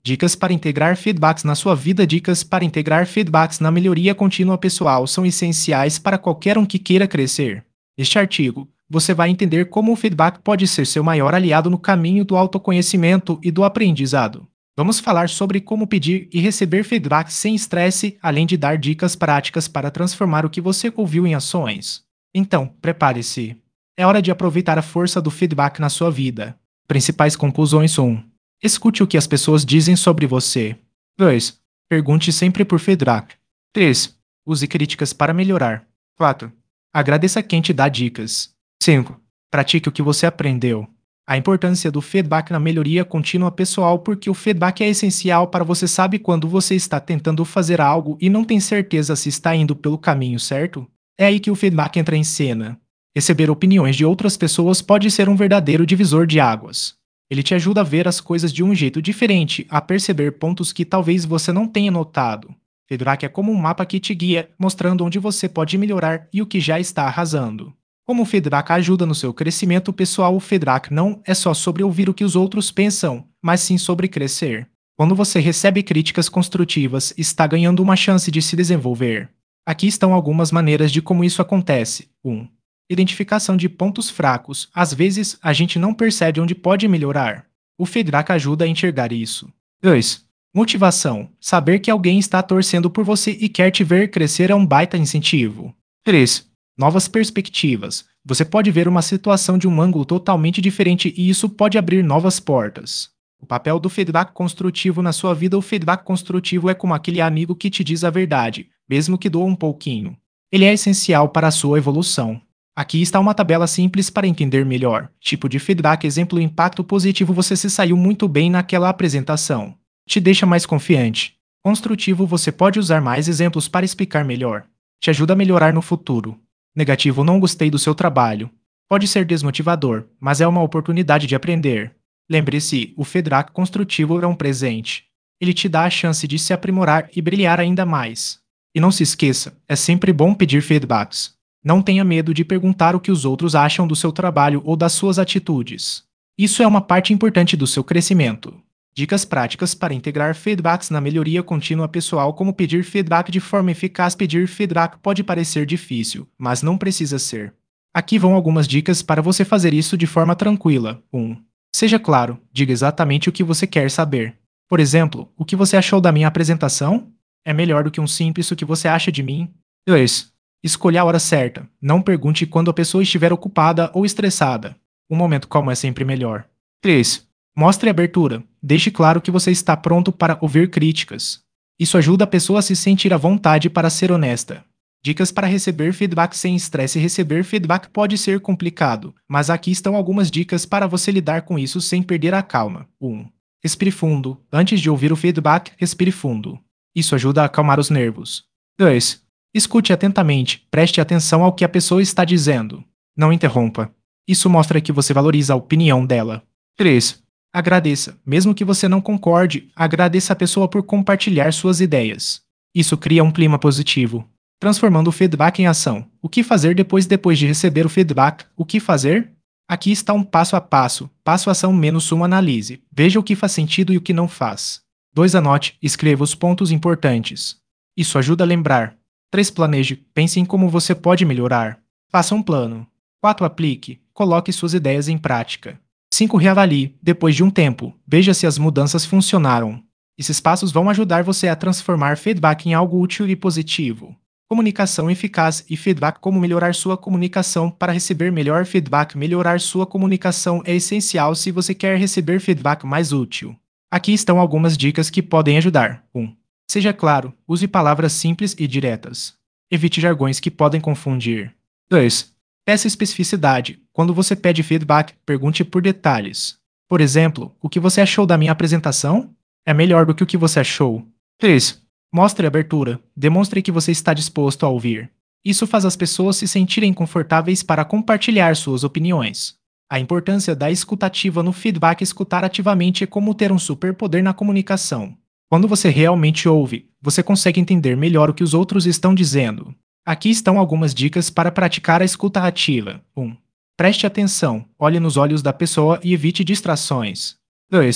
Dicas para integrar feedbacks na sua vida. Dicas para integrar feedbacks na melhoria contínua pessoal são essenciais para qualquer um que queira crescer. Neste artigo, você vai entender como o feedback pode ser seu maior aliado no caminho do autoconhecimento e do aprendizado. Vamos falar sobre como pedir e receber feedback sem estresse, além de dar dicas práticas para transformar o que você ouviu em ações. Então, prepare-se. É hora de aproveitar a força do feedback na sua vida. Principais conclusões: 1. Escute o que as pessoas dizem sobre você. 2. Pergunte sempre por feedback. 3. Use críticas para melhorar. 4. Agradeça quem te dá dicas. 5. Pratique o que você aprendeu. A importância do feedback na melhoria contínua pessoal, porque o feedback é essencial para você saber quando você está tentando fazer algo e não tem certeza se está indo pelo caminho certo. É aí que o feedback entra em cena. Receber opiniões de outras pessoas pode ser um verdadeiro divisor de águas. Ele te ajuda a ver as coisas de um jeito diferente, a perceber pontos que talvez você não tenha notado. Feedback é como um mapa que te guia, mostrando onde você pode melhorar e o que já está arrasando. Como o feedback ajuda no seu crescimento pessoal, o feedback não é só sobre ouvir o que os outros pensam, mas sim sobre crescer. Quando você recebe críticas construtivas, está ganhando uma chance de se desenvolver. Aqui estão algumas maneiras de como isso acontece. 1. Identificação de pontos fracos. Às vezes, a gente não percebe onde pode melhorar. O feedback ajuda a enxergar isso. 2. Motivação. Saber que alguém está torcendo por você e quer te ver crescer é um baita incentivo. 3. Novas perspectivas. Você pode ver uma situação de um ângulo totalmente diferente e isso pode abrir novas portas. O papel do feedback construtivo na sua vida. O feedback construtivo é como aquele amigo que te diz a verdade, mesmo que doa um pouquinho. Ele é essencial para a sua evolução. Aqui está uma tabela simples para entender melhor. Tipo de feedback. Exemplo: impacto positivo: você se saiu muito bem naquela apresentação. Te deixa mais confiante. Construtivo: você pode usar mais exemplos para explicar melhor. Te ajuda a melhorar no futuro. Negativo: não gostei do seu trabalho. Pode ser desmotivador, mas é uma oportunidade de aprender. Lembre-se, o feedback construtivo é um presente. Ele te dá a chance de se aprimorar e brilhar ainda mais. E não se esqueça, é sempre bom pedir feedbacks. Não tenha medo de perguntar o que os outros acham do seu trabalho ou das suas atitudes. Isso é uma parte importante do seu crescimento. Dicas práticas para integrar feedbacks na melhoria contínua pessoal. Como pedir feedback de forma eficaz. Pedir feedback pode parecer difícil, mas não precisa ser. Aqui vão algumas dicas para você fazer isso de forma tranquila. 1. Seja claro, diga exatamente o que você quer saber. Por exemplo, o que você achou da minha apresentação? É melhor do que um simples "o que você acha de mim?". 2. Escolha a hora certa. Não pergunte quando a pessoa estiver ocupada ou estressada. Um momento calmo é sempre melhor. 3. Mostre abertura. Deixe claro que você está pronto para ouvir críticas. Isso ajuda a pessoa a se sentir à vontade para ser honesta. Dicas para receber feedback sem estresse. Receber feedback pode ser complicado, mas aqui estão algumas dicas para você lidar com isso sem perder a calma. 1. Respire fundo. Antes de ouvir o feedback, respire fundo. Isso ajuda a acalmar os nervos. 2. Escute atentamente. Preste atenção ao que a pessoa está dizendo. Não interrompa. Isso mostra que você valoriza a opinião dela. 3. Agradeça. Mesmo que você não concorde, agradeça a pessoa por compartilhar suas ideias. Isso cria um clima positivo. Transformando o feedback em ação. O que fazer depois de receber o feedback? O que fazer? Aqui está um passo a passo. Passo ação menos uma analise. Veja o que faz sentido e o que não faz. 2. Anote. Escreva os pontos importantes. Isso ajuda a lembrar. 3. Planeje. Pense em como você pode melhorar. Faça um plano. 4. Aplique. Coloque suas ideias em prática. 5. Reavalie. Depois de um tempo, veja se as mudanças funcionaram. Esses passos vão ajudar você a transformar feedback em algo útil e positivo. Comunicação eficaz e feedback. Como melhorar sua comunicação para receber melhor feedback? Melhorar sua comunicação é essencial se você quer receber feedback mais útil. Aqui estão algumas dicas que podem ajudar. 1. Seja claro, use palavras simples e diretas. Evite jargões que podem confundir. 2. Peça especificidade. Quando você pede feedback, pergunte por detalhes. Por exemplo, o que você achou da minha apresentação? É melhor do que o que você achou. 3. Mostre abertura. Demonstre que você está disposto a ouvir. Isso faz as pessoas se sentirem confortáveis para compartilhar suas opiniões. A importância da escutativa no feedback. Escutar ativamente é como ter um superpoder na comunicação. Quando você realmente ouve, você consegue entender melhor o que os outros estão dizendo. Aqui estão algumas dicas para praticar a escuta ativa. 1. Preste atenção, olhe nos olhos da pessoa e evite distrações. 2.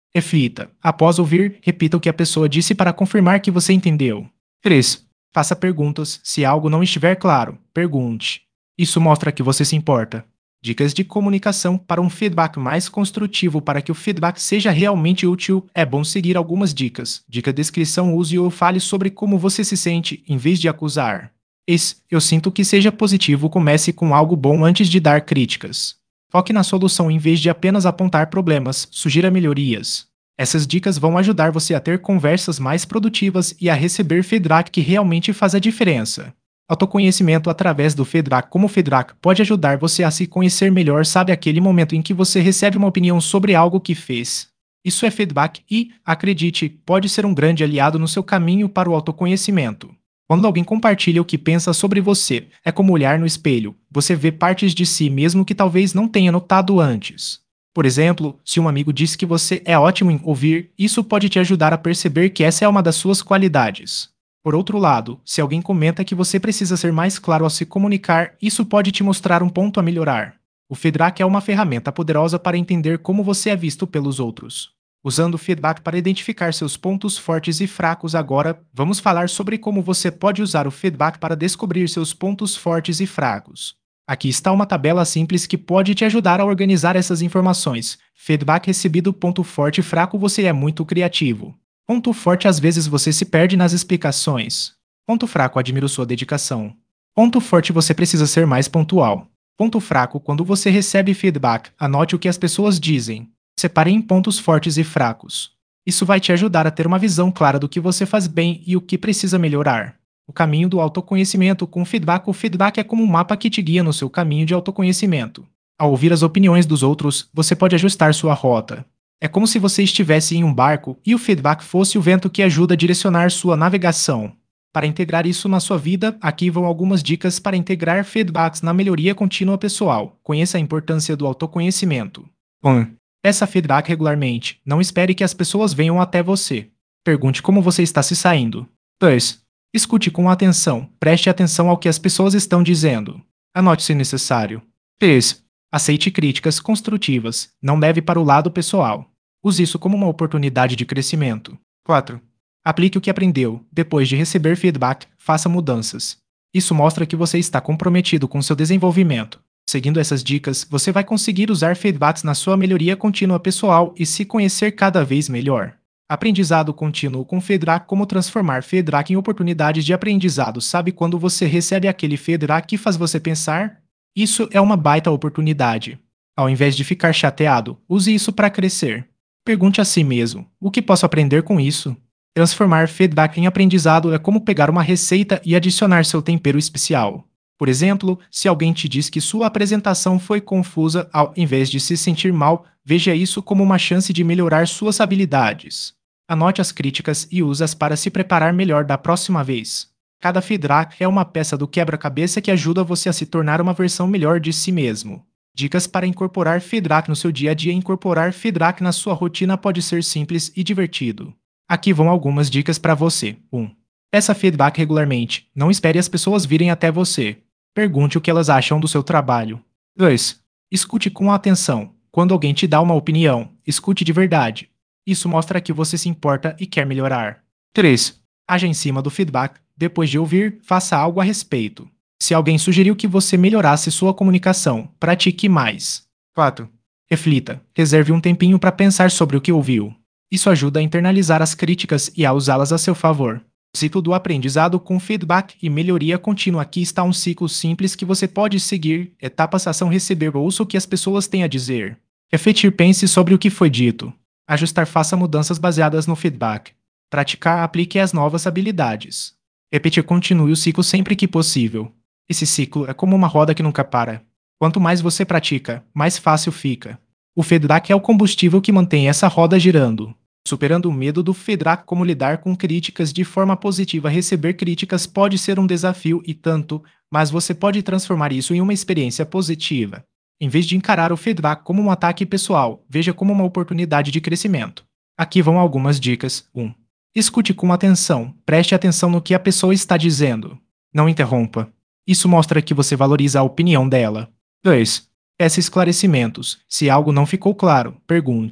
Reflita. Após ouvir, repita o que a pessoa disse para confirmar que você entendeu. 3. Faça perguntas. Se algo não estiver claro, pergunte. Isso mostra que você se importa. Dicas de comunicação para um feedback mais construtivo. Para que o feedback seja realmente útil, é bom seguir algumas dicas. Dica descrição: use ou fale sobre como você se sente, em vez de acusar. Eu sinto que seja positivo. Comece com algo bom antes de dar críticas. Foque na solução em vez de apenas apontar problemas. Sugira melhorias. Essas dicas vão ajudar você a ter conversas mais produtivas e a receber feedback que realmente faz a diferença. Autoconhecimento através do feedback. Como o feedback pode ajudar você a se conhecer melhor? Sabe aquele momento em que você recebe uma opinião sobre algo que fez? Isso é feedback e, acredite, pode ser um grande aliado no seu caminho para o autoconhecimento. Quando alguém compartilha o que pensa sobre você, é como olhar no espelho. Você vê partes de si mesmo que talvez não tenha notado antes. Por exemplo, se um amigo diz que você é ótimo em ouvir, isso pode te ajudar a perceber que essa é uma das suas qualidades. Por outro lado, se alguém comenta que você precisa ser mais claro ao se comunicar, isso pode te mostrar um ponto a melhorar. O feedback é uma ferramenta poderosa para entender como você é visto pelos outros. Usando o feedback para identificar seus pontos fortes e fracos. Agora, vamos falar sobre como você pode usar o feedback para descobrir seus pontos fortes e fracos. Aqui está uma tabela simples que pode te ajudar a organizar essas informações. Feedback recebido: ponto forte e fraco: você é muito criativo. Ponto forte: às vezes você se perde nas explicações. Ponto fraco: admiro sua dedicação. Ponto forte: você precisa ser mais pontual. Ponto fraco: quando você recebe feedback, anote o que as pessoas dizem. Separe em pontos fortes e fracos. Isso vai te ajudar a ter uma visão clara do que você faz bem e o que precisa melhorar. O caminho do autoconhecimento com feedback. O feedback é como um mapa que te guia no seu caminho de autoconhecimento. Ao ouvir as opiniões dos outros, você pode ajustar sua rota. É como se você estivesse em um barco e o feedback fosse o vento que ajuda a direcionar sua navegação. Para integrar isso na sua vida, aqui vão algumas dicas para integrar feedbacks na melhoria contínua pessoal. Conheça a importância do autoconhecimento. 1. Peça feedback regularmente. Não espere que as pessoas venham até você. Pergunte como você está se saindo. 2. Escute com atenção. Preste atenção ao que as pessoas estão dizendo. Anote se necessário. 3. Aceite críticas construtivas. Não leve para o lado pessoal. Use isso como uma oportunidade de crescimento. 4. Aplique o que aprendeu. Depois de receber feedback, faça mudanças. Isso mostra que você está comprometido com seu desenvolvimento. Seguindo essas dicas, você vai conseguir usar feedbacks na sua melhoria contínua pessoal e se conhecer cada vez melhor. Aprendizado contínuo com feedback. Como transformar feedback em oportunidades de aprendizado. Sabe quando você recebe aquele feedback que faz você pensar? Isso é uma baita oportunidade. Ao invés de ficar chateado, use isso para crescer. Pergunte a si mesmo: o que posso aprender com isso? Transformar feedback em aprendizado é como pegar uma receita e adicionar seu tempero especial. Por exemplo, se alguém te diz que sua apresentação foi confusa, ao invés de se sentir mal, veja isso como uma chance de melhorar suas habilidades. Anote as críticas e use-as para se preparar melhor da próxima vez. Cada feedback é uma peça do quebra-cabeça que ajuda você a se tornar uma versão melhor de si mesmo. Dicas para incorporar feedback no seu dia a dia. Incorporar feedback na sua rotina pode ser simples e divertido. Aqui vão algumas dicas para você. 1. Peça feedback regularmente. Não espere as pessoas virem até você. Pergunte o que elas acham do seu trabalho. 2. Escute com atenção. Quando alguém te dá uma opinião, escute de verdade. Isso mostra que você se importa e quer melhorar. 3. Haja em cima do feedback. Depois de ouvir, faça algo a respeito. Se alguém sugeriu que você melhorasse sua comunicação, pratique mais. 4. Reflita. Reserve um tempinho para pensar sobre o que ouviu. Isso ajuda a internalizar as críticas e a usá-las a seu favor. Ciclo do aprendizado com feedback e melhoria contínua. Aqui está um ciclo simples que você pode seguir. Etapas: ação, receber, ouça o que as pessoas têm a dizer. Refletir, pense sobre o que foi dito. Ajustar, faça mudanças baseadas no feedback. Praticar, aplique as novas habilidades. Repetir, continue o ciclo sempre que possível. Esse ciclo é como uma roda que nunca para. Quanto mais você pratica, mais fácil fica. O feedback é o combustível que mantém essa roda girando. Superando o medo do feedback. Como lidar com críticas de forma positiva. Receber críticas pode ser um desafio e tanto, mas você pode transformar isso em uma experiência positiva. Em vez de encarar o feedback como um ataque pessoal, veja como uma oportunidade de crescimento. Aqui vão algumas dicas. 1. Escute com atenção. Preste atenção no que a pessoa está dizendo. Não interrompa. Isso mostra que você valoriza a opinião dela. 2. Peça esclarecimentos. Se algo não ficou claro, pergunte.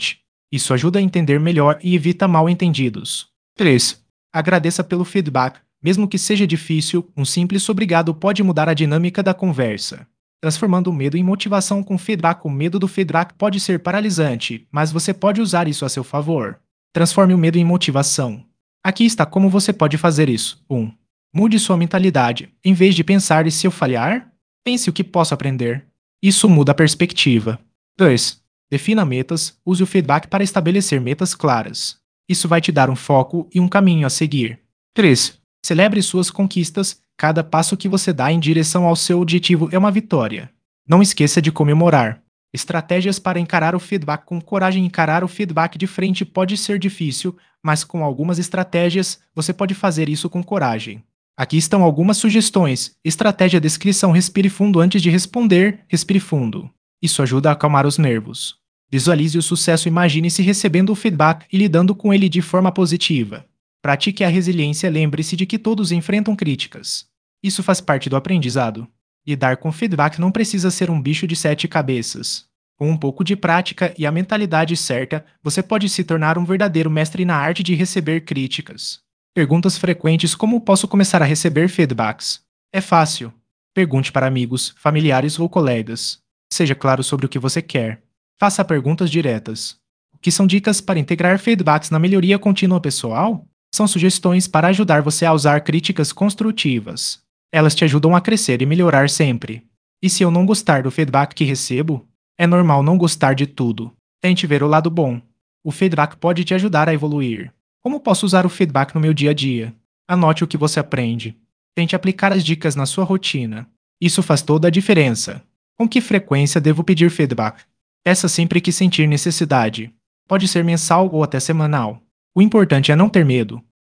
Isso ajuda a entender melhor e evita mal-entendidos. 3. Agradeça pelo feedback. Mesmo que seja difícil, um simples obrigado pode mudar a dinâmica da conversa. Transformando o medo em motivação com feedback. O medo do feedback pode ser paralisante, mas você pode usar isso a seu favor. Transforme o medo em motivação. Aqui está como você pode fazer isso. 1. Mude sua mentalidade. Em vez de pensar e se eu falhar, pense o que posso aprender. Isso muda a perspectiva. 2. Defina metas. Use o feedback para estabelecer metas claras. Isso vai te dar um foco e um caminho a seguir. 3. Celebre suas conquistas. Cada passo que você dá em direção ao seu objetivo é uma vitória. Não esqueça de comemorar. Estratégias para encarar o feedback com coragem. Encarar o feedback de frente pode ser difícil, mas com algumas estratégias você pode fazer isso com coragem. Aqui estão algumas sugestões. Estratégia: descrição. Respire fundo antes de responder. Respire fundo. Isso ajuda a acalmar os nervos. Visualize o sucesso. Imagine-se recebendo o feedback e lidando com ele de forma positiva. Pratique a resiliência. Lembre-se de que todos enfrentam críticas. Isso faz parte do aprendizado. Lidar com feedback não precisa ser um bicho de 7 cabeças. Com um pouco de prática e a mentalidade certa, você pode se tornar um verdadeiro mestre na arte de receber críticas. Perguntas frequentes: como posso começar a receber feedbacks? É fácil. Pergunte para amigos, familiares ou colegas. Seja claro sobre o que você quer. Faça perguntas diretas. O que são dicas para integrar feedbacks na melhoria contínua pessoal? São sugestões para ajudar você a usar críticas construtivas. Elas te ajudam a crescer e melhorar sempre. E se eu não gostar do feedback que recebo? É normal não gostar de tudo. Tente ver o lado bom. O feedback pode te ajudar a evoluir. Como posso usar o feedback no meu dia a dia? Anote o que você aprende. Tente aplicar as dicas na sua rotina. Isso faz toda a diferença. Com que frequência devo pedir feedback? Peça sempre que sentir necessidade. Pode ser mensal ou até semanal. O importante é não ter medo.